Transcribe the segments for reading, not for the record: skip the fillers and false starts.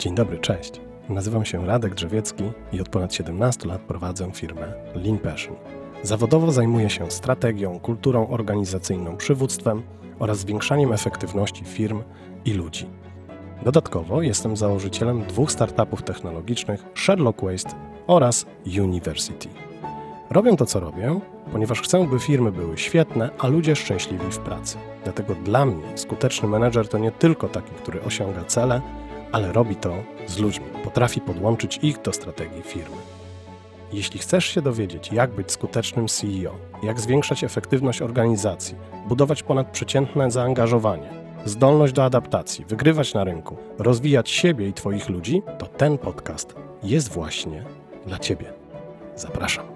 Dzień dobry, cześć. Nazywam się Radek Drzewiecki i od ponad 17 lat prowadzę firmę Lean Passion. Zawodowo zajmuję się strategią, kulturą organizacyjną, przywództwem oraz zwiększaniem efektywności firm i ludzi. Dodatkowo jestem założycielem 2 startupów technologicznych Sherlock Waste oraz University. Robię to, co robię, ponieważ chcę, by firmy były świetne, a ludzie szczęśliwi w pracy. Dlatego dla mnie skuteczny menedżer to nie tylko taki, który osiąga cele, ale robi to z ludźmi, potrafi podłączyć ich do strategii firmy. Jeśli chcesz się dowiedzieć, jak być skutecznym CEO, jak zwiększać efektywność organizacji, budować ponadprzeciętne zaangażowanie, zdolność do adaptacji, wygrywać na rynku, rozwijać siebie i Twoich ludzi, to ten podcast jest właśnie dla Ciebie. Zapraszam.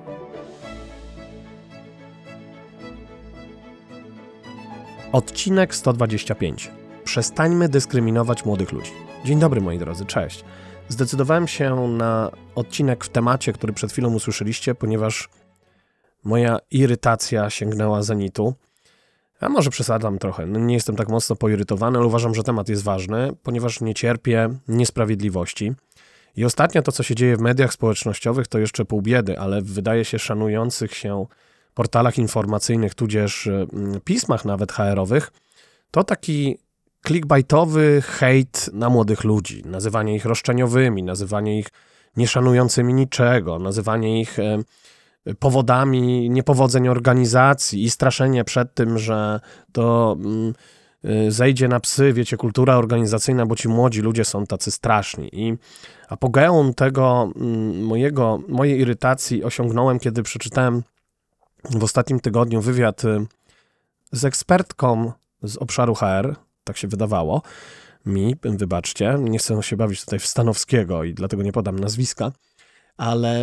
Odcinek 125. Przestańmy dyskryminować młodych ludzi. Dzień dobry, moi drodzy, cześć. Zdecydowałem się na odcinek w temacie, który przed chwilą usłyszeliście, ponieważ moja irytacja sięgnęła zenitu. A może przesadzam trochę, nie jestem tak mocno poirytowany, ale uważam, że temat jest ważny, ponieważ nie cierpię niesprawiedliwości. I ostatnio to, co się dzieje w mediach społecznościowych, to jeszcze pół biedy, ale wydaje się szanujących się portalach informacyjnych, tudzież pismach nawet HR-owych, to taki clickbaitowy hejt na młodych ludzi, nazywanie ich roszczeniowymi, nazywanie ich nieszanującymi niczego, nazywanie ich powodami niepowodzeń organizacji i straszenie przed tym, że to zejdzie na psy, wiecie, kultura organizacyjna, bo ci młodzi ludzie są tacy straszni. I apogeum tego mojej irytacji osiągnąłem, kiedy przeczytałem w ostatnim tygodniu wywiad z ekspertką z obszaru HR, tak się wydawało mi, wybaczcie, nie chcę się bawić tutaj w Stanowskiego i dlatego nie podam nazwiska, ale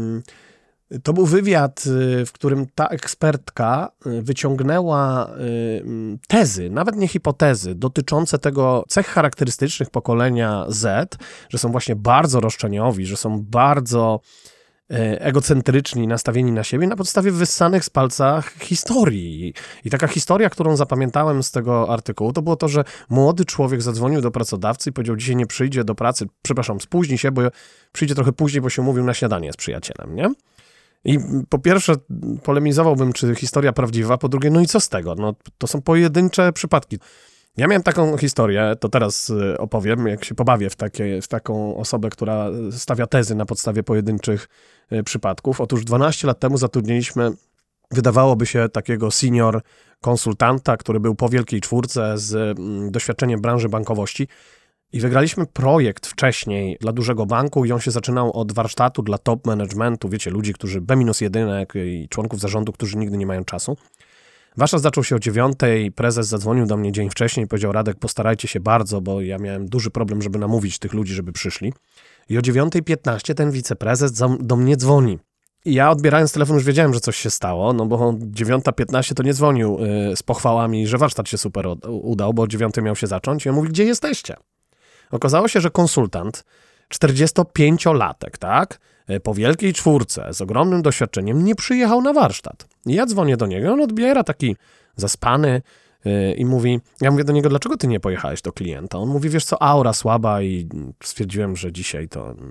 to był wywiad, w którym ta ekspertka wyciągnęła tezy, nawet nie hipotezy, dotyczące tego cech charakterystycznych pokolenia Z, że są właśnie bardzo roszczeniowi, że są bardzo egocentryczni, nastawieni na siebie na podstawie wyssanych z palca historii. I taka historia, którą zapamiętałem z tego artykułu, to było to, że młody człowiek zadzwonił do pracodawcy i powiedział, dzisiaj nie przyjdzie do pracy, spóźni się, bo przyjdzie trochę później, bo się umówił na śniadanie z przyjacielem, nie? I po pierwsze polemizowałbym, czy historia prawdziwa, po drugie, no i co z tego? No, to są pojedyncze przypadki. Ja miałem taką historię, to teraz opowiem, jak się pobawię w taką osobę, która stawia tezy na podstawie pojedynczych przypadków. Otóż 12 lat temu zatrudniliśmy, wydawałoby się, takiego senior konsultanta, który był po Wielkiej Czwórce z doświadczeniem w branży bankowości i wygraliśmy projekt wcześniej dla dużego banku i on się zaczynał od warsztatu dla top managementu, wiecie, ludzi, którzy B-1 i członków zarządu, którzy nigdy nie mają czasu. Warsztat zaczął się o 9:00, prezes zadzwonił do mnie dzień wcześniej i powiedział, Radek, postarajcie się bardzo, bo ja miałem duży problem, żeby namówić tych ludzi, żeby przyszli. I o 9:15 ten wiceprezes do mnie dzwoni. I ja odbierając telefon już wiedziałem, że coś się stało, no bo o 9:15 to nie dzwonił z pochwałami, że warsztat się super udał, bo o 9:00 miał się zacząć. I on mówi, gdzie jesteście? Okazało się, że konsultant, 45-latek, tak? Po Wielkiej Czwórce, z ogromnym doświadczeniem, nie przyjechał na warsztat. I ja dzwonię do niego, on odbiera taki zaspany i mówi, ja mówię do niego, dlaczego ty nie pojechałeś do klienta? On mówi, wiesz co, aura słaba i stwierdziłem, że dzisiaj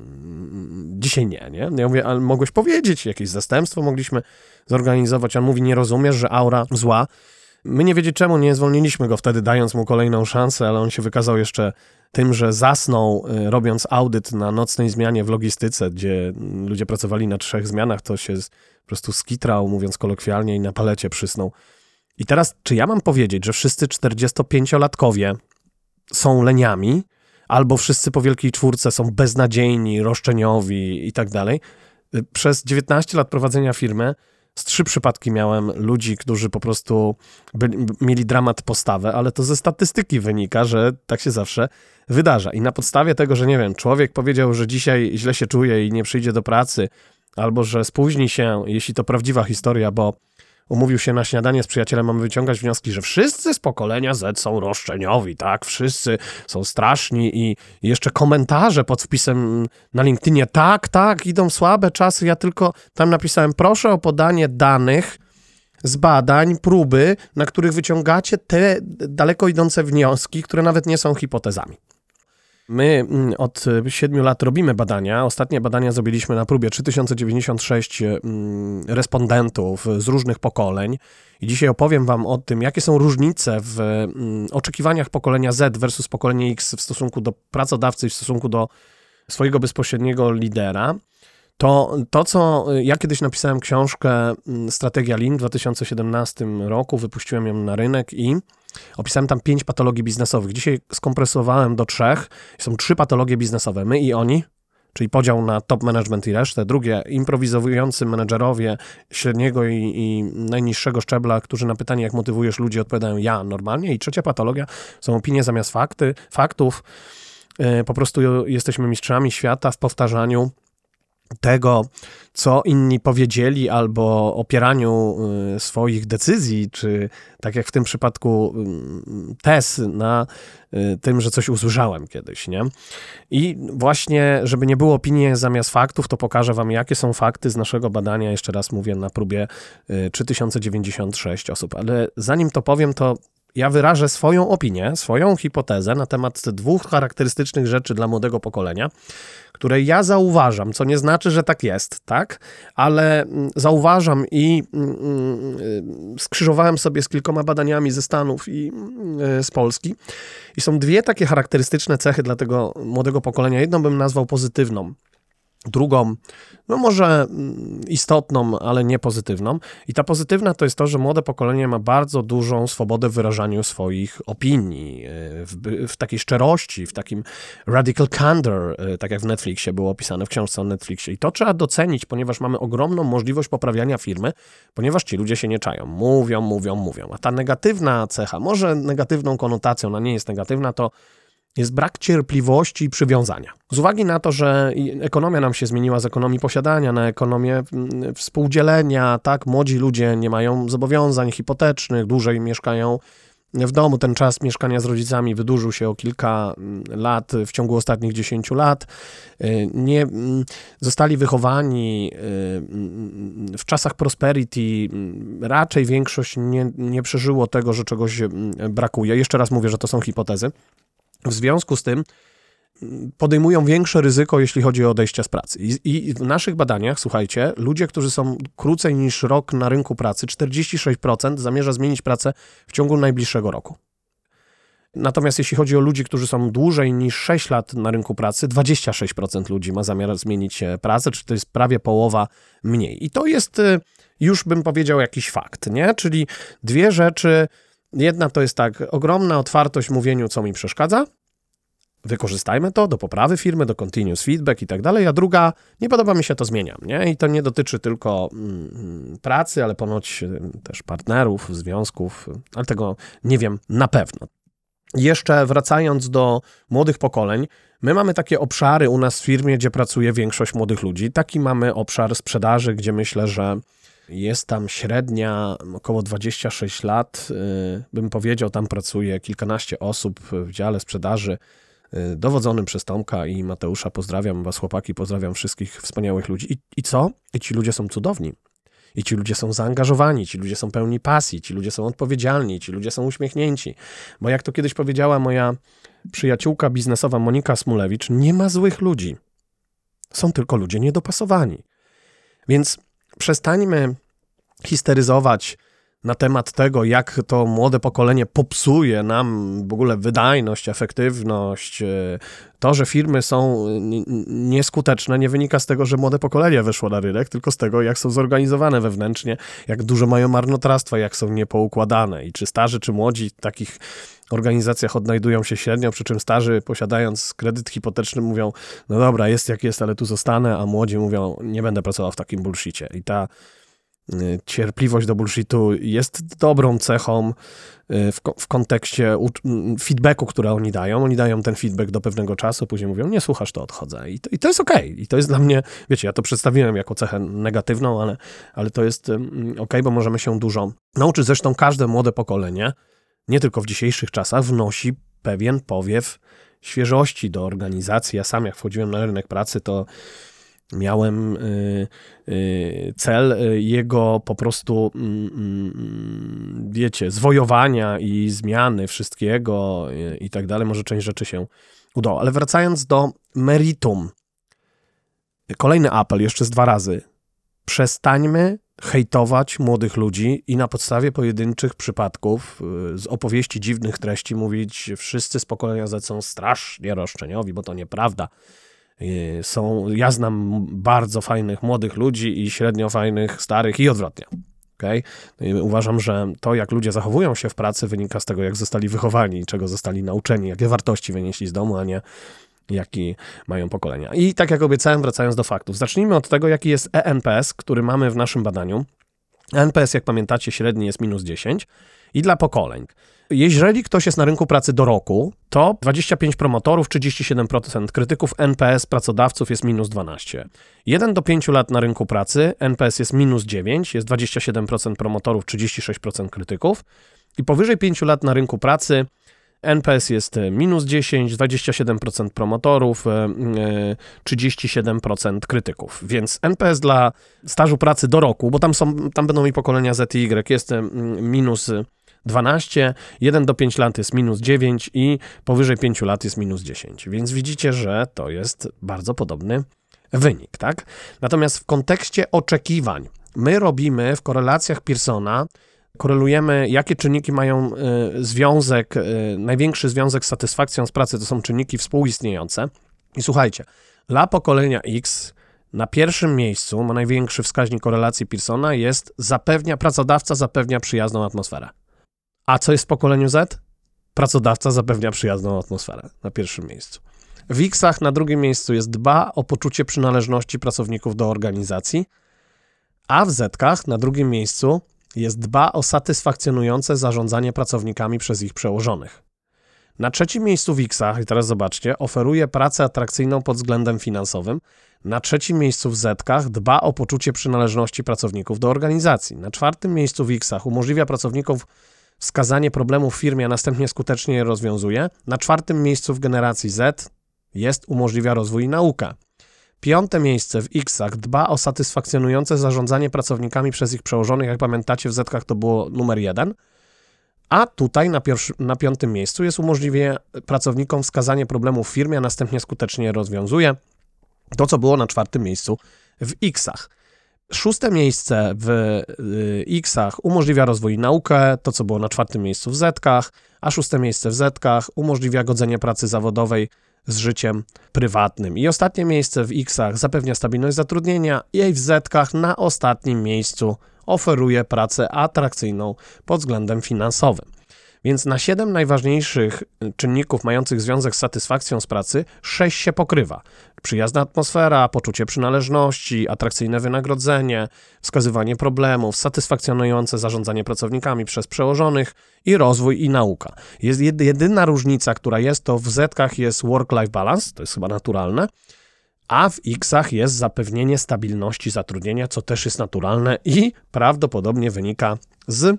nie? Ja mówię, ale mogłeś powiedzieć, jakieś zastępstwo mogliśmy zorganizować. On mówi, nie rozumiesz, że aura zła. My nie wiedzieć czemu nie zwolniliśmy go wtedy, dając mu kolejną szansę, ale on się wykazał jeszcze tym, że zasnął, robiąc audyt na nocnej zmianie w logistyce, gdzie ludzie pracowali na 3 zmianach, to się po prostu skitrał, mówiąc kolokwialnie, i na palecie przysnął. I teraz, czy ja mam powiedzieć, że wszyscy 45-latkowie są leniami, albo wszyscy po Wielkiej Czwórce są beznadziejni, roszczeniowi i tak dalej? Przez 19 lat prowadzenia firmy z 3 przypadki miałem ludzi, którzy po prostu mieli dramat postawę, ale to ze statystyki wynika, że tak się zawsze wydarza. I na podstawie tego, że nie wiem, człowiek powiedział, że dzisiaj źle się czuje i nie przyjdzie do pracy, albo że spóźni się, jeśli to prawdziwa historia, bo umówił się na śniadanie z przyjacielem, mamy wyciągać wnioski, że wszyscy z pokolenia Z są roszczeniowi, tak? Wszyscy są straszni i jeszcze komentarze pod wpisem na LinkedInie, tak, idą słabe czasy, ja tylko tam napisałem, proszę o podanie danych z badań, próby, na których wyciągacie te daleko idące wnioski, które nawet nie są hipotezami. My od 7 lat robimy badania. Ostatnie badania zrobiliśmy na próbie 3096 respondentów z różnych pokoleń. I dzisiaj opowiem wam o tym, jakie są różnice w oczekiwaniach pokolenia Z versus pokolenie X w stosunku do pracodawcy i w stosunku do swojego bezpośredniego lidera. To, co ja kiedyś napisałem książkę Strategia Lean w 2017 roku, wypuściłem ją na rynek i opisałem tam 5 patologii biznesowych. Dzisiaj skompresowałem do 3. Są 3 patologie biznesowe. My i oni, czyli podział na top management i resztę. Drugie, improwizujący menedżerowie średniego i najniższego szczebla, którzy na pytanie, jak motywujesz ludzi, odpowiadają ja normalnie. I trzecia patologia są opinie zamiast faktów. Po prostu jesteśmy mistrzami świata w powtarzaniu tego, co inni powiedzieli, albo opieraniu swoich decyzji, czy tak jak w tym przypadku tez na tym, że coś usłyszałem kiedyś, nie? I właśnie, żeby nie było opinii zamiast faktów, to pokażę wam, jakie są fakty z naszego badania, jeszcze raz mówię, na próbie 3096 osób, ale zanim to powiem, to ja wyrażę swoją opinię, swoją hipotezę na temat 2 charakterystycznych rzeczy dla młodego pokolenia, które ja zauważam, co nie znaczy, że tak jest, tak? Ale zauważam i skrzyżowałem sobie z kilkoma badaniami ze Stanów i z Polski. I są 2 takie charakterystyczne cechy dla tego młodego pokolenia. Jedną bym nazwał pozytywną, drugą, no może istotną, ale nie pozytywną. I ta pozytywna to jest to, że młode pokolenie ma bardzo dużą swobodę w wyrażaniu swoich opinii, w takiej szczerości, w takim radical candor, tak jak w Netflixie było opisane, w książce o Netflixie. I to trzeba docenić, ponieważ mamy ogromną możliwość poprawiania firmy, ponieważ ci ludzie się nie czają. Mówią. A ta negatywna cecha, może negatywną konotacją, ona nie jest negatywna, to jest brak cierpliwości i przywiązania. Z uwagi na to, że ekonomia nam się zmieniła z ekonomii posiadania na ekonomię współdzielenia, tak, młodzi ludzie nie mają zobowiązań hipotecznych, dłużej mieszkają w domu, ten czas mieszkania z rodzicami wydłużył się o kilka lat w ciągu ostatnich 10 lat. Nie zostali wychowani w czasach prosperity, raczej większość nie przeżyło tego, że czegoś brakuje. Jeszcze raz mówię, że to są hipotezy. W związku z tym podejmują większe ryzyko, jeśli chodzi o odejście z pracy. I w naszych badaniach, słuchajcie, ludzie, którzy są krócej niż rok na rynku pracy, 46% zamierza zmienić pracę w ciągu najbliższego roku. Natomiast jeśli chodzi o ludzi, którzy są dłużej niż 6 lat na rynku pracy, 26% ludzi ma zamiar zmienić pracę, czyli to jest prawie połowa mniej. I to jest, już bym powiedział, jakiś fakt, nie? Czyli 2 rzeczy. Jedna to jest tak, ogromna otwartość w mówieniu, co mi przeszkadza, wykorzystajmy to do poprawy firmy, do continuous feedback i tak dalej, a druga, nie podoba mi się, to zmieniam, nie? I to nie dotyczy tylko pracy, ale ponoć też partnerów, związków, ale tego nie wiem na pewno. Jeszcze wracając do młodych pokoleń, my mamy takie obszary u nas w firmie, gdzie pracuje większość młodych ludzi. Taki mamy obszar sprzedaży, gdzie myślę, że jest tam średnia około 26 lat, bym powiedział, tam pracuje kilkanaście osób w dziale sprzedaży dowodzonym przez Tomka i Mateusza. Pozdrawiam was, chłopaki, pozdrawiam wszystkich wspaniałych ludzi. I co? I ci ludzie są cudowni. I ci ludzie są zaangażowani, ci ludzie są pełni pasji, ci ludzie są odpowiedzialni, ci ludzie są uśmiechnięci. Bo jak to kiedyś powiedziała moja przyjaciółka biznesowa Monika Smulewicz, nie ma złych ludzi. Są tylko ludzie niedopasowani. Więc przestańmy histeryzować na temat tego, jak to młode pokolenie popsuje nam w ogóle wydajność, efektywność. To, że firmy są nieskuteczne, nie wynika z tego, że młode pokolenie weszło na rynek, tylko z tego, jak są zorganizowane wewnętrznie, jak dużo mają marnotrawstwa, jak są niepoukładane. I czy starzy, czy młodzi w takich organizacjach odnajdują się średnio, przy czym starzy, posiadając kredyt hipoteczny, mówią, no dobra, jest jak jest, ale tu zostanę, a młodzi mówią, nie będę pracował w takim bullshicie. I ta cierpliwość do bullshitu jest dobrą cechą w kontekście feedbacku, które oni dają. Oni dają ten feedback do pewnego czasu, później mówią, nie słuchasz, to odchodzę. I to jest okej. I to jest dla mnie, wiecie, ja to przedstawiłem jako cechę negatywną, ale to jest okej, bo możemy się dużo nauczyć. Zresztą każde młode pokolenie, nie tylko w dzisiejszych czasach, wnosi pewien powiew świeżości do organizacji. Ja sam jak wchodziłem na rynek pracy, to miałem cel jego po prostu, wiecie, zwojowania i zmiany wszystkiego i tak dalej. Może część rzeczy się udało. Ale wracając do meritum. Kolejny apel, jeszcze z 2 razy. Przestańmy hejtować młodych ludzi i na podstawie pojedynczych przypadków z opowieści dziwnych treści mówić, wszyscy z pokolenia Z są strasznie roszczeniowi, bo to nieprawda. Ja znam bardzo fajnych młodych ludzi i średnio fajnych starych i odwrotnie. Okay? Uważam, że to, jak ludzie zachowują się w pracy, wynika z tego, jak zostali wychowani, czego zostali nauczeni, jakie wartości wynieśli z domu, a nie jaki mają pokolenia. I tak jak obiecałem, wracając do faktów. Zacznijmy od tego, jaki jest ENPS, który mamy w naszym badaniu. ENPS, jak pamiętacie, średni jest -10 i dla pokoleń. Jeżeli ktoś jest na rynku pracy do roku, to 25 promotorów, 37% krytyków, NPS pracodawców jest -12. 1 do 5 lat na rynku pracy, NPS jest -9, jest 27% promotorów, 36% krytyków i powyżej 5 lat na rynku pracy NPS jest -10, 27% promotorów, 37% krytyków. Więc NPS dla stażu pracy do roku, bo tam będą i pokolenia Z i Y, jest -12, 1 do 5 lat jest -9 i powyżej 5 lat jest -10. Więc widzicie, że to jest bardzo podobny wynik, tak? Natomiast w kontekście oczekiwań, my robimy w korelacjach Pearsona, korelujemy, jakie czynniki mają związek, największy związek z satysfakcją z pracy, to są czynniki współistniejące. I słuchajcie, dla pokolenia X na pierwszym miejscu, ma największy wskaźnik korelacji Pearsona, jest pracodawca zapewnia przyjazną atmosferę. A co jest w pokoleniu Z? Pracodawca zapewnia przyjazną atmosferę na pierwszym miejscu. W X-ach na drugim miejscu jest dba o poczucie przynależności pracowników do organizacji, a w Z-kach na drugim miejscu jest dba o satysfakcjonujące zarządzanie pracownikami przez ich przełożonych. Na trzecim miejscu w X-ach, i teraz zobaczcie, oferuje pracę atrakcyjną pod względem finansowym. Na trzecim miejscu w Z-kach dba o poczucie przynależności pracowników do organizacji. Na czwartym miejscu w X-ach umożliwia pracownikom wskazanie problemów w firmie, a następnie skutecznie je rozwiązuje. Na czwartym miejscu w generacji Z umożliwia rozwój i naukę. 5. miejsce w X-ach dba o satysfakcjonujące zarządzanie pracownikami przez ich przełożonych. Jak pamiętacie, w Z-kach to było numer 1. A tutaj na 5. miejscu umożliwia pracownikom wskazanie problemów w firmie, a następnie skutecznie je rozwiązuje. To, co było na 4. miejscu w X-ach. 6. miejsce w X-ach umożliwia rozwój i naukę, to co było na 4. miejscu w Z-kach, a 6. miejsce w Z-kach umożliwia godzenie pracy zawodowej z życiem prywatnym. I ostatnie miejsce w X-ach zapewnia stabilność zatrudnienia i w Z-kach na ostatnim miejscu oferuje pracę atrakcyjną pod względem finansowym. Więc na 7 najważniejszych czynników mających związek z satysfakcją z pracy 6 się pokrywa. Przyjazna atmosfera, poczucie przynależności, atrakcyjne wynagrodzenie, wskazywanie problemów, satysfakcjonujące zarządzanie pracownikami przez przełożonych i rozwój i nauka. Jest jedyna różnica, która jest, to w Z-kach jest work-life balance, to jest chyba naturalne, a w X-ach jest zapewnienie stabilności zatrudnienia, co też jest naturalne i prawdopodobnie wynika z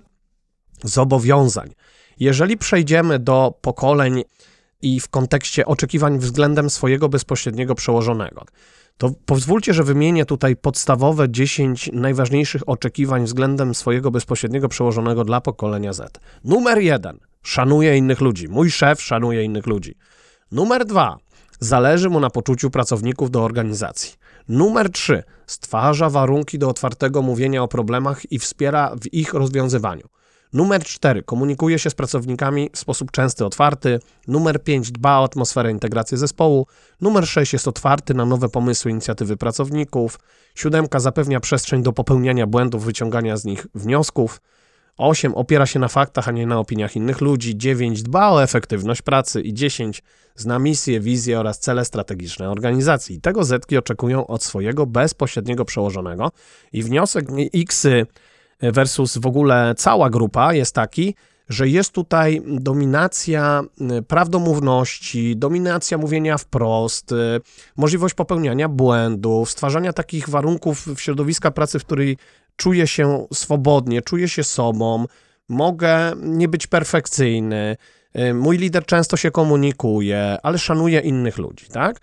zobowiązań. Jeżeli przejdziemy do pokoleń i w kontekście oczekiwań względem swojego bezpośredniego przełożonego, to pozwólcie, że wymienię tutaj podstawowe 10 najważniejszych oczekiwań względem swojego bezpośredniego przełożonego dla pokolenia Z. Numer 1. Szanuje innych ludzi. Mój szef szanuje innych ludzi. Numer 2. Zależy mu na poczuciu pracowników do organizacji. Numer 3. Stwarza warunki do otwartego mówienia o problemach i wspiera w ich rozwiązywaniu. Numer 4. Komunikuje się z pracownikami w sposób częsty, otwarty. Numer 5. Dba o atmosferę integracji zespołu. Numer 6. Jest otwarty na nowe pomysły, inicjatywy pracowników. 7. Zapewnia przestrzeń do popełniania błędów, wyciągania z nich wniosków. 8. Opiera się na faktach, a nie na opiniach innych ludzi. 9. Dba o efektywność pracy. I 10. Zna misję, wizję oraz cele strategiczne organizacji. I tego Zetki oczekują od swojego bezpośredniego przełożonego. I wniosek X versus w ogóle cała grupa jest taki, że jest tutaj dominacja prawdomówności, dominacja mówienia wprost, możliwość popełniania błędów, stwarzania takich warunków w środowiska pracy, w której czuję się swobodnie, czuję się sobą, mogę nie być perfekcyjny, mój lider często się komunikuje, ale szanuje innych ludzi, tak?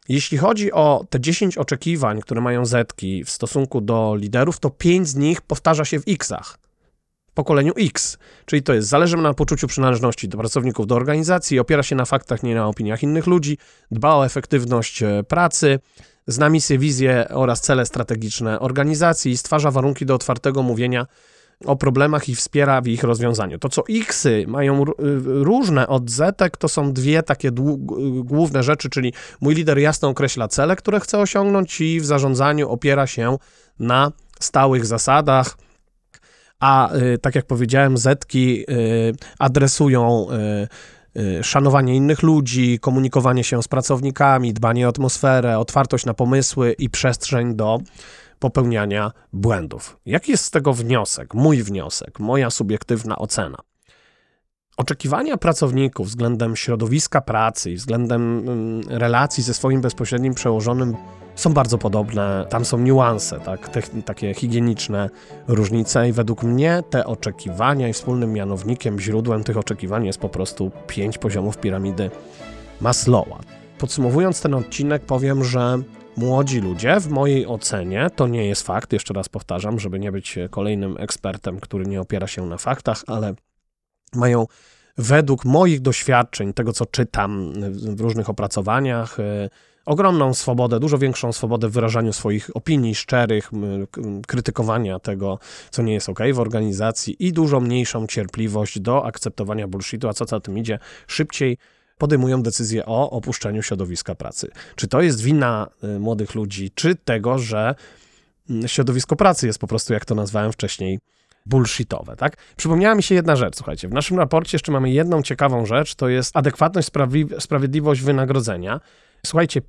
Jeśli chodzi o te 10 oczekiwań, które mają Zetki w stosunku do liderów, to 5 z nich powtarza się w X-ach. W pokoleniu X, czyli to jest zależy na poczuciu przynależności do pracowników, do organizacji, opiera się na faktach, nie na opiniach innych ludzi, dba o efektywność pracy, zna misję, wizję oraz cele strategiczne organizacji, stwarza warunki do otwartego mówienia o problemach i wspiera w ich rozwiązaniu. To, co X-y mają różne od Zetek, to są dwie takie główne rzeczy, czyli mój lider jasno określa cele, które chce osiągnąć i w zarządzaniu opiera się na stałych zasadach, a tak jak powiedziałem, Zetki adresują szanowanie innych ludzi, komunikowanie się z pracownikami, dbanie o atmosferę, otwartość na pomysły i przestrzeń do popełniania błędów. Jaki jest z tego wniosek? Mój wniosek, moja subiektywna ocena. Oczekiwania pracowników względem środowiska pracy i względem relacji ze swoim bezpośrednim przełożonym są bardzo podobne. Tam są niuanse, tak? Takie higieniczne różnice i według mnie te oczekiwania i wspólnym mianownikiem, źródłem tych oczekiwań jest po prostu 5 poziomów piramidy Maslowa. Podsumowując ten odcinek, powiem, że młodzi ludzie, w mojej ocenie, to nie jest fakt, jeszcze raz powtarzam, żeby nie być kolejnym ekspertem, który nie opiera się na faktach, ale mają według moich doświadczeń, tego co czytam w różnych opracowaniach, ogromną swobodę, dużo większą swobodę w wyrażaniu swoich opinii szczerych, krytykowania tego, co nie jest okej w organizacji i dużo mniejszą cierpliwość do akceptowania bullshitu, a co za tym idzie, szybciej podejmują decyzję o opuszczeniu środowiska pracy. Czy to jest wina młodych ludzi, czy tego, że środowisko pracy jest po prostu, jak to nazwałem wcześniej, bullshitowe, tak? Przypomniała mi się jedna rzecz, słuchajcie, w naszym raporcie jeszcze mamy jedną ciekawą rzecz, to jest adekwatność, sprawiedliwość wynagrodzenia. Słuchajcie,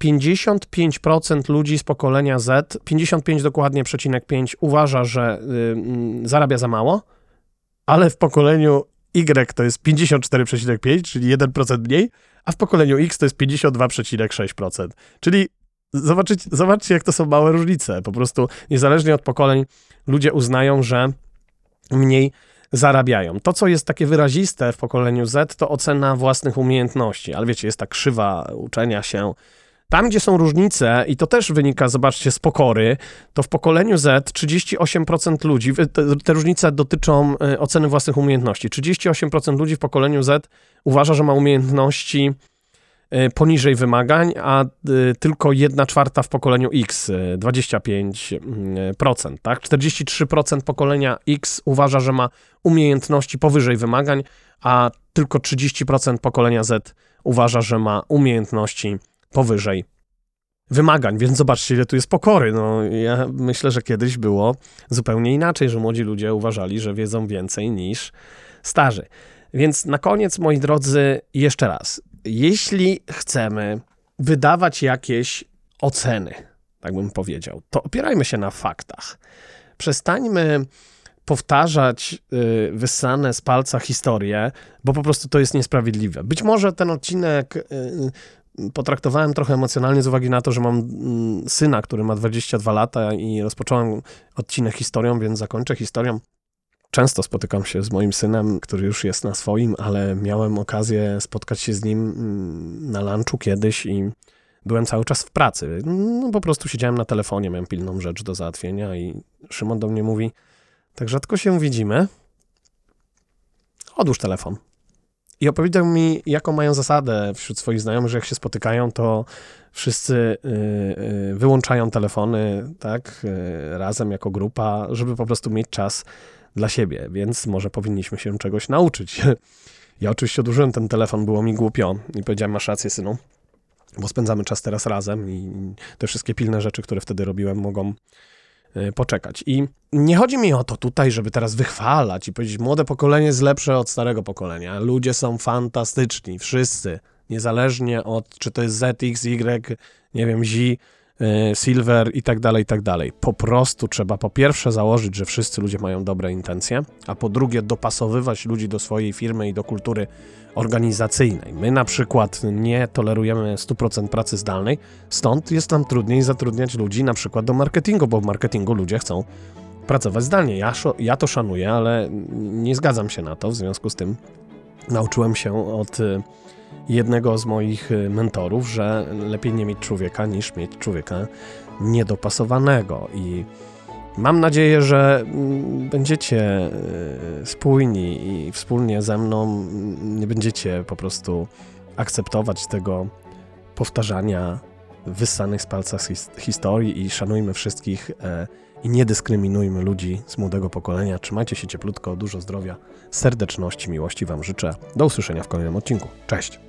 55% ludzi z pokolenia Z, 55 dokładnie, 5 uważa, że zarabia za mało, ale w pokoleniu Y to jest 54,5, czyli 1% mniej, a w pokoleniu X to jest 52,6%. Czyli zobaczcie, jak to są małe różnice. Po prostu niezależnie od pokoleń ludzie uznają, że mniej zarabiają. To, co jest takie wyraziste w pokoleniu Z, to ocena własnych umiejętności. Ale wiecie, jest ta krzywa uczenia się. Tam, gdzie są różnice, i to też wynika, zobaczcie, z pokory, to w pokoleniu Z 38% ludzi, te różnice dotyczą oceny własnych umiejętności. 38% ludzi w pokoleniu Z uważa, że ma umiejętności poniżej wymagań, a tylko 1/4 w pokoleniu X, 25%, tak? 43% pokolenia X uważa, że ma umiejętności powyżej wymagań, a tylko 30% pokolenia Z uważa, że ma umiejętności powyżej wymagań, więc zobaczcie, ile tu jest pokory. No, ja myślę, że kiedyś było zupełnie inaczej, że młodzi ludzie uważali, że wiedzą więcej niż starzy. Więc na koniec, moi drodzy, jeszcze raz, jeśli chcemy wydawać jakieś oceny, tak bym powiedział, to opierajmy się na faktach. Przestańmy powtarzać wyssane z palca historie, bo po prostu to jest niesprawiedliwe. Być może ten odcinek potraktowałem trochę emocjonalnie z uwagi na to, że mam syna, który ma 22 lata i rozpocząłem odcinek historią, więc zakończę historią. Często spotykam się z moim synem, który już jest na swoim, ale miałem okazję spotkać się z nim na lunchu kiedyś i byłem cały czas w pracy. No, po prostu siedziałem na telefonie, miałem pilną rzecz do załatwienia i Szymon do mnie mówi: tak rzadko się widzimy, odłóż telefon. I opowiedział mi, jaką mają zasadę wśród swoich znajomych, że jak się spotykają, to wszyscy wyłączają telefony, tak, razem jako grupa, żeby po prostu mieć czas dla siebie, więc może powinniśmy się czegoś nauczyć. Ja oczywiście odłożyłem ten telefon, było mi głupio i powiedziałem: masz rację, synu, bo spędzamy czas teraz razem i te wszystkie pilne rzeczy, które wtedy robiłem, mogą poczekać. I nie chodzi mi o to tutaj, żeby teraz wychwalać i powiedzieć, młode pokolenie jest lepsze od starego pokolenia. Ludzie są fantastyczni, wszyscy, niezależnie od, czy to jest Z, X, Y, nie wiem, Z, Silver i tak dalej, i tak dalej. Po prostu trzeba po pierwsze założyć, że wszyscy ludzie mają dobre intencje, a po drugie dopasowywać ludzi do swojej firmy i do kultury organizacyjnej. My na przykład nie tolerujemy 100% pracy zdalnej, stąd jest nam trudniej zatrudniać ludzi na przykład do marketingu, bo w marketingu ludzie chcą pracować zdalnie. Ja to szanuję, ale nie zgadzam się na to, w związku z tym nauczyłem się od jednego z moich mentorów, że lepiej nie mieć człowieka, niż mieć człowieka niedopasowanego. I mam nadzieję, że będziecie spójni i wspólnie ze mną nie będziecie po prostu akceptować tego powtarzania wyssanych z palca historii i szanujmy wszystkich i nie dyskryminujmy ludzi z młodego pokolenia. Trzymajcie się cieplutko, dużo zdrowia, serdeczności, miłości Wam życzę. Do usłyszenia w kolejnym odcinku. Cześć!